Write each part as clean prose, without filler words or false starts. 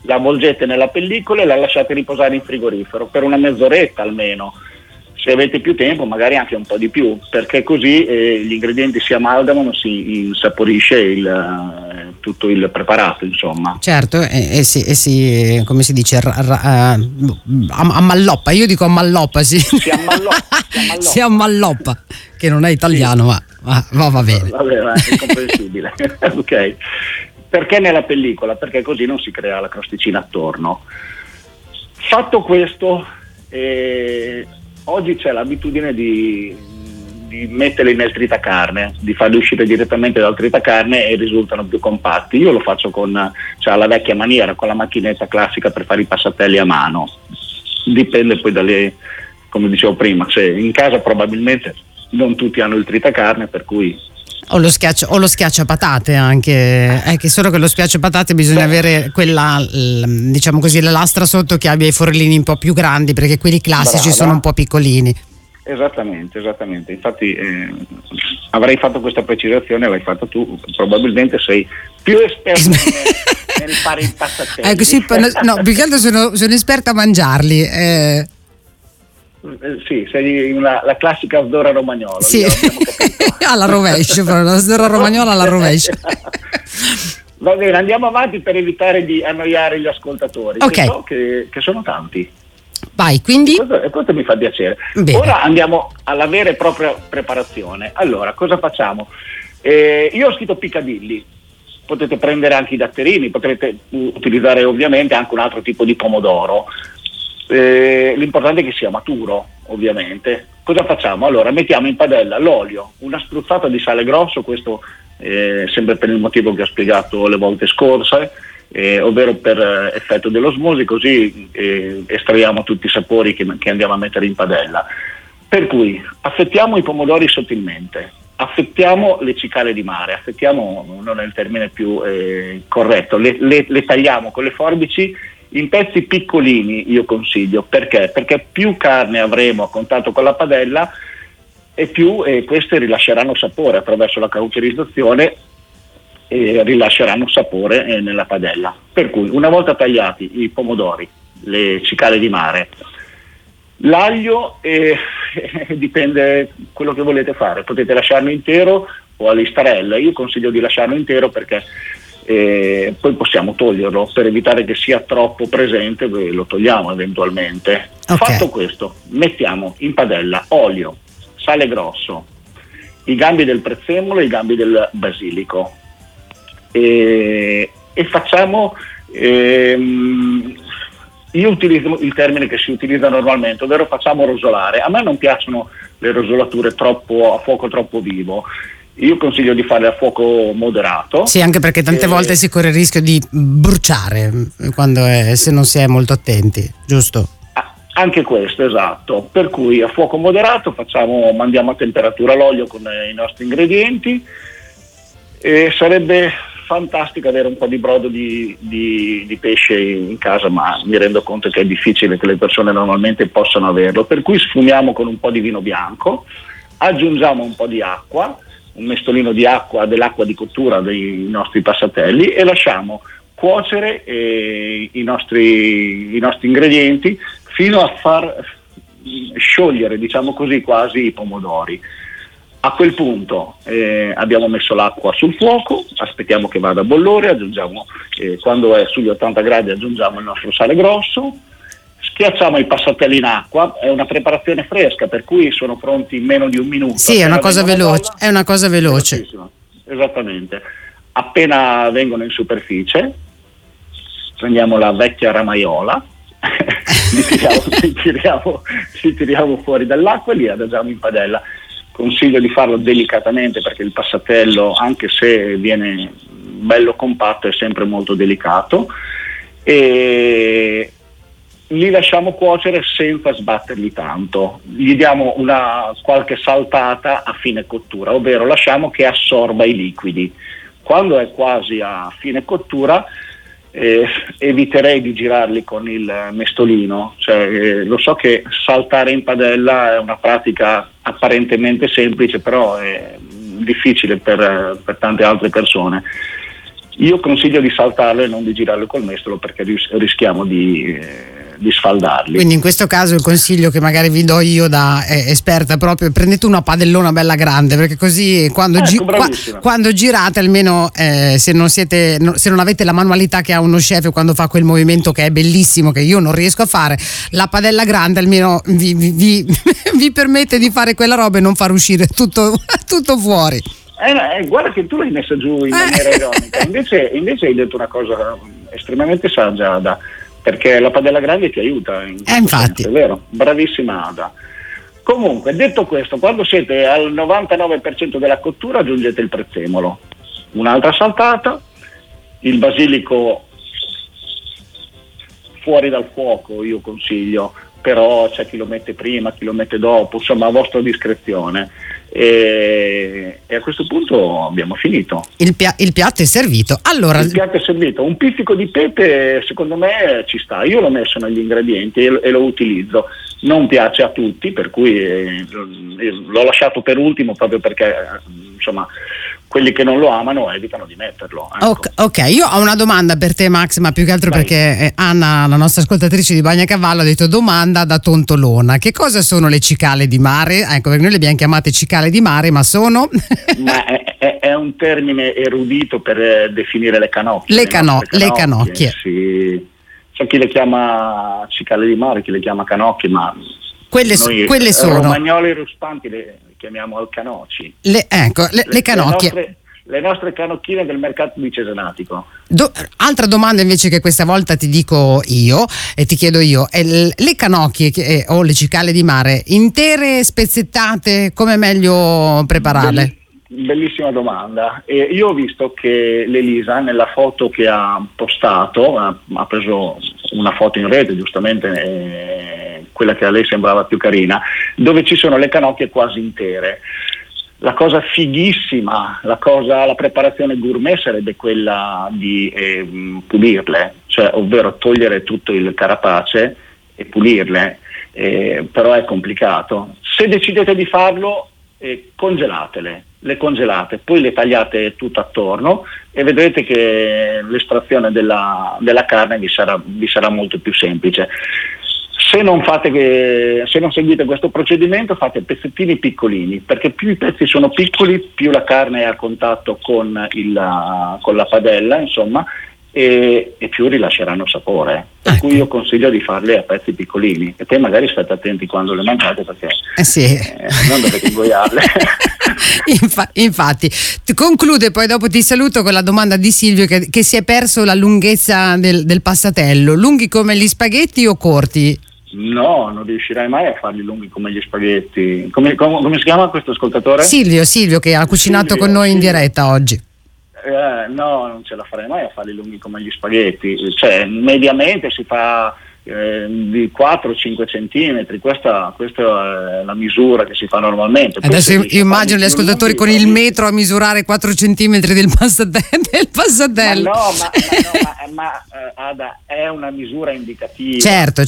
la avvolgete nella pellicola e la lasciate riposare in frigorifero per una mezz'oretta almeno. Se avete più tempo magari anche un po' di più, perché così gli ingredienti si amalgamano, si insaporisce tutto il preparato, insomma. Certo, e si come si dice, ammalloppa, io dico ammalloppa, sì. Si ammalloppa, che non è italiano, sì. ma va bene. Vabbè, è comprensibile. Ok. Perché nella pellicola? Perché così non si crea la crosticina attorno. Fatto questo, oggi c'è l'abitudine di metterli nel tritacarne, di farli uscire direttamente dal tritacarne e risultano più compatti. Io lo faccio alla vecchia maniera, con la macchinetta classica per fare i passatelli a mano. Dipende poi come dicevo prima, in casa probabilmente non tutti hanno il tritacarne, per cui o lo schiacciapatate anche, che solo che lo schiacciapatate bisogna avere quella, diciamo così, la lastra sotto che abbia i forellini un po' più grandi, perché quelli classici brava, sono un po' piccolini. Esattamente, infatti avrei fatto questa precisazione, l'hai fatta tu, probabilmente sei più esperto nel fare i passatelli. Ecco, sì, no, più che altro sono esperta a mangiarli. Sì, sei la classica sdora romagnola. Sì, alla rovescio, la sdora romagnola alla rovescio. Va bene, andiamo avanti per evitare di annoiare gli ascoltatori, okay. Che so che sono tanti. Vai, quindi? Questo mi fa piacere. Bene. Ora andiamo alla vera e propria preparazione. Allora, cosa facciamo? Io ho scritto piccadilli, potete prendere anche i datterini, potrete utilizzare ovviamente anche un altro tipo di pomodoro. L'importante è che sia maturo, ovviamente. Cosa facciamo? Allora, mettiamo in padella l'olio, una spruzzata di sale grosso, questo sempre per il motivo che ho spiegato le volte scorse, ovvero per effetto dell'osmosi, così estraiamo tutti i sapori che andiamo a mettere in padella. Per cui affettiamo i pomodori sottilmente, affettiamo le cicale di mare, affettiamo non è il termine più corretto, le tagliamo con le forbici in pezzi piccolini, io consiglio. Perché? Perché più carne avremo a contatto con la padella e più queste rilasceranno sapore attraverso la cauterizzazione, e rilasceranno sapore nella padella. Per cui una volta tagliati i pomodori, le cicale di mare, l'aglio, dipende quello che volete fare, potete lasciarlo intero o a listarella. Io consiglio di lasciarlo intero perché poi possiamo toglierlo, per evitare che sia troppo presente, lo togliamo eventualmente. Okay. Fatto questo, mettiamo in padella olio, sale grosso, i gambi del prezzemolo e i gambi del basilico, e facciamo, io utilizzo il termine che si utilizza normalmente, ovvero facciamo rosolare. A me non piacciono le rosolature a fuoco troppo vivo. Io consiglio di farle a fuoco moderato. Sì, anche perché tante volte si corre il rischio di bruciare se non si è molto attenti, giusto? Anche questo, esatto. Per cui a fuoco moderato mandiamo a temperatura l'olio con i nostri ingredienti, e sarebbe fantastico avere un po' di brodo di pesce in casa, ma mi rendo conto che è difficile che le persone normalmente possano averlo, per cui sfumiamo con un po' di vino bianco, aggiungiamo un po' di acqua, un mestolino di acqua, dell'acqua di cottura dei nostri passatelli, e lasciamo cuocere i nostri ingredienti fino a far sciogliere, diciamo così, quasi i pomodori. A quel punto abbiamo messo l'acqua sul fuoco, aspettiamo che vada a bollore, aggiungiamo, quando è sugli 80 gradi aggiungiamo il nostro sale grosso, schiacciamo i passatelli in acqua. È una preparazione fresca, per cui sono pronti in meno di un minuto. Sì, è una cosa veloce. Esattamente. Appena vengono in superficie, prendiamo la vecchia ramaiola, li tiriamo fuori dall'acqua e li adagiamo in padella. Consiglio di farlo delicatamente, perché il passatello, anche se viene bello compatto, è sempre molto delicato, e li lasciamo cuocere senza sbatterli tanto. Gli diamo qualche saltata a fine cottura, ovvero lasciamo che assorba i liquidi. Quando è quasi a fine cottura eviterei di girarli con il mestolino, lo so che saltare in padella è una pratica apparentemente semplice, però è difficile per tante altre persone. io consiglio di saltarlo e non di girarlo col mestolo, perché rischiamo di sfaldarli. Quindi in questo caso il consiglio che magari vi do io da esperta proprio: prendete una padellona bella grande, perché così quando girate almeno se non avete la manualità che ha uno chef quando fa quel movimento che è bellissimo, che io non riesco a fare, la padella grande almeno vi permette di fare quella roba e non far uscire tutto fuori. Guarda che tu l'hai messa giù in maniera ironica, invece hai detto una cosa estremamente saggia, Ada, perché la padella grande ti aiuta in infatti senso, è vero, bravissima Ada. Comunque, detto questo, quando siete al 99% della cottura aggiungete il prezzemolo, un'altra saltata, il basilico fuori dal fuoco io consiglio, però c'è chi lo mette prima, chi lo mette dopo, insomma a vostra discrezione. E a questo punto abbiamo finito. Il piatto è servito. Allora, il piatto è servito. Un pizzico di pepe secondo me ci sta. Io l'ho messo negli ingredienti e lo utilizzo. Non piace a tutti, per cui l'ho lasciato per ultimo, proprio perché insomma quelli che non lo amano evitano di metterlo. Ecco. Ok, io ho una domanda per te, Max, ma più che altro perché Anna, la nostra ascoltatrice di Bagnacavallo, ha detto domanda da tontolona: che cosa sono le cicale di mare? Ecco, perché noi le abbiamo chiamate cicale di mare, ma sono ma è un termine erudito per definire le canocchie. Le canocchie. Sì. C'è chi le chiama cicale di mare, chi le chiama canocchie, ma quelle sono romagnoli ruspanti le chiamiamo alcanoci. Le canocchie. Le nostre canocchine del mercato di Cesenatico. Altra domanda invece che questa volta ti dico io e ti chiedo io: le canocchie o le cicale di mare intere, spezzettate, come è meglio prepararle? Bellissima domanda. Io ho visto che l'Elisa nella foto che ha postato ha preso una foto in rete, giustamente quella che a lei sembrava più carina, dove ci sono le canocchie quasi intere. La cosa fighissima, la preparazione gourmet sarebbe quella di pulirle, cioè ovvero togliere tutto il carapace e pulirle, però è complicato. Se decidete di farlo, congelatele, le congelate, poi le tagliate tutto attorno e vedrete che l'estrazione della carne vi sarà molto più semplice. Se non seguite questo procedimento, fate pezzettini piccolini, perché più i pezzi sono piccoli, più la carne è a contatto con la padella, insomma, e più rilasceranno sapore. Per cui io consiglio di farle a pezzi piccolini, e poi magari state attenti quando le mangiate, perché non dovete ingoiarle. Infatti, conclude, poi dopo ti saluto con la domanda di Silvio che si è perso la lunghezza del passatello. Lunghi come gli spaghetti o corti? No, non riuscirai mai a farli lunghi come gli spaghetti. Come si chiama questo ascoltatore? Silvio, che ha cucinato con noi in diretta oggi. No, non ce la farei mai a farli lunghi come gli spaghetti. Cioè, mediamente si fa di 4-5 centimetri, questa è la misura che si fa normalmente. Adesso io immagino gli ascoltatori con il metro a misurare 4 centimetri del passatello. Ma Ada, è una misura indicativa. Certo.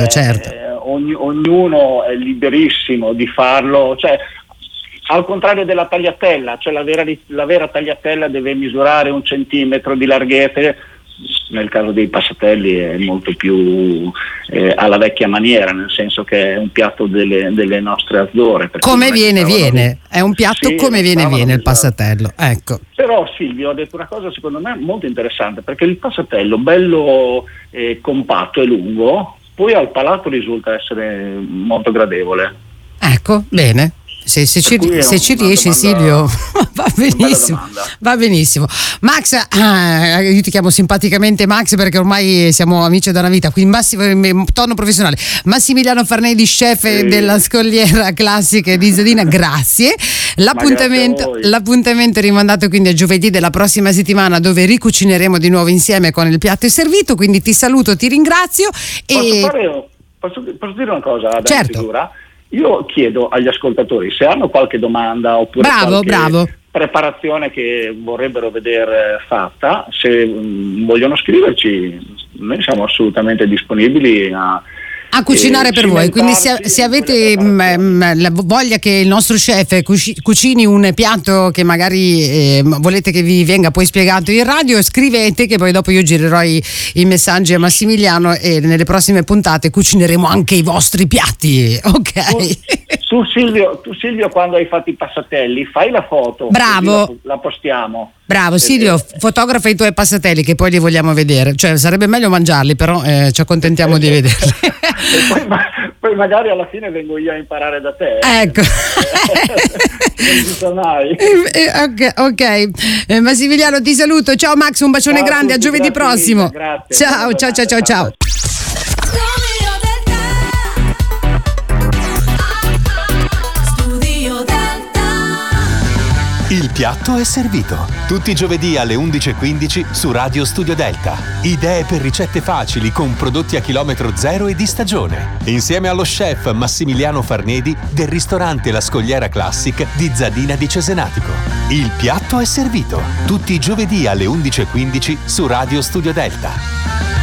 Ognuno è liberissimo di farlo, cioè al contrario della tagliatella, cioè la vera tagliatella deve misurare 1 centimetro di larghezza. Nel caso dei passatelli è molto più alla vecchia maniera, nel senso che è un piatto delle nostre Azzorre. Come viene, è un piatto come viene il passatello. Ecco. Però Silvio ha detto una cosa secondo me molto interessante, perché il passatello bello compatto e lungo, poi al palato risulta essere molto gradevole. Ecco, bene. Se ci riesci, Silvio, va benissimo. Max, io ti chiamo simpaticamente Max perché ormai siamo amici da una vita, quindi tono professionale. Massimiliano Farnedi, chef della Scogliera Classiche di Zadina, grazie. L'appuntamento è rimandato quindi a giovedì della prossima settimana, dove ricucineremo di nuovo insieme con il piatto è servito, quindi ti saluto, ti ringrazio. Posso dire una cosa? Certo. Sicura? Io chiedo agli ascoltatori se hanno qualche domanda oppure qualche preparazione che vorrebbero vedere fatta, se vogliono scriverci, noi siamo assolutamente disponibili a a cucinare per voi, quindi se avete la voglia che il nostro chef cucini un piatto che magari volete che vi venga poi spiegato in radio, scrivete che poi dopo io girerò i messaggi a Massimiliano e nelle prossime puntate cucineremo anche i vostri piatti, ok? Tu Silvio, quando hai fatto i passatelli fai la foto, bravo, la postiamo. Bravo Silvio, fotografa i tuoi passatelli che poi li vogliamo vedere, cioè sarebbe meglio mangiarli, però ci accontentiamo di vederli. E poi magari alla fine vengo io a imparare da te. Ecco. Non si sa mai. Ok. Massimiliano, ti saluto, ciao Max, un bacione grande, a giovedì prossimo. Grazie. Ciao. Il piatto è servito. Tutti i giovedì alle 11:15 su Radio Studio Delta. Idee per ricette facili con prodotti a chilometro zero e di stagione. Insieme allo chef Massimiliano Farnedi del ristorante La Scogliera Classic di Zadina di Cesenatico. Il piatto è servito. Tutti i giovedì alle 11:15 su Radio Studio Delta.